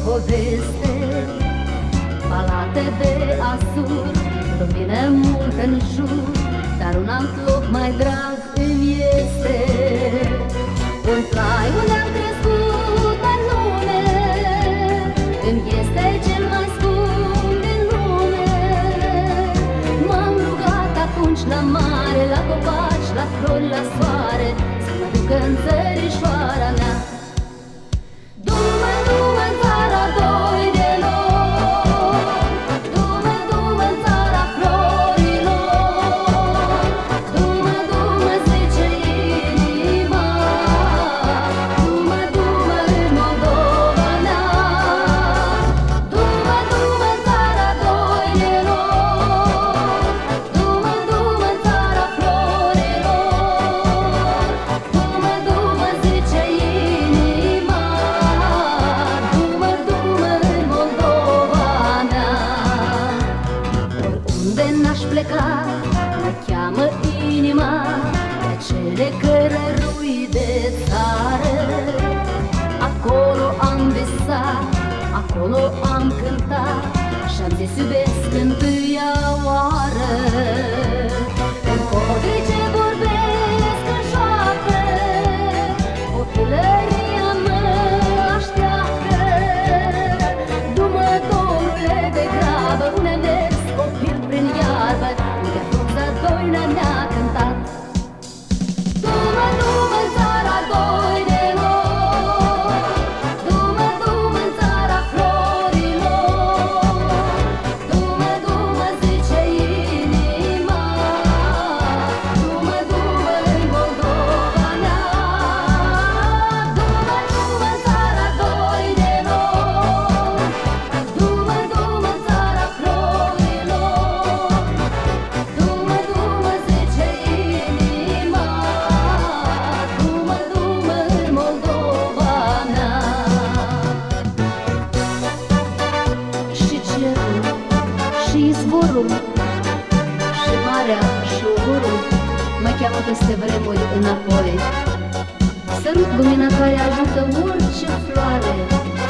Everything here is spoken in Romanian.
poveste, palate de azur, lumină multă în jur, dar un alt loc mai drag îmi este. Un plai unde am crescut în lume, îmi este cel mai scump din lume. M-am rugat atunci la mare, la copaci, la flori, la soare, să mă ducă în țărișoara mea. Du-mă, du-mă în țara doi de nori, du-mă, du-mă în țara florilor, du-mă, du-mă, zice inima, du-mă, du-mă în Moldova mea. Du-mă, du-mă în țara doi de nori, du-mă, du-mă în țara florilor, du-mă, du-mă, zice inima, du-mă, du-mă în Moldova mea. Oriunde n-aș pleca, mă cheamă inima pe acele cărărui de țară. Acolo am visat, acolo am cântat și-am zis iubesc întâia oară. În codri ce vorbesc în joacă, copilăria mă așteaptă. Du-mă, Domnule, de grabă, unde mers copil prin iarbă, unde frunza doina mi-a cântat. Du-mă, du-mă în țara doi de nori, du-mă, du-mă în țara florilor, du-mă, du-mă, zice inima, du-mă, du-mă în Moldova mea. Du-mă, du-mă în țara doi de nori, du-mă, du-mă în țara florilor, du-mă, du-mă, zice inima, du-mă, du-mă în Moldova mea. Și cerul, și izvorul, și marea, și ogorul mă cheamă peste vremuri înapoi. Sărut lumina care ajută orice floare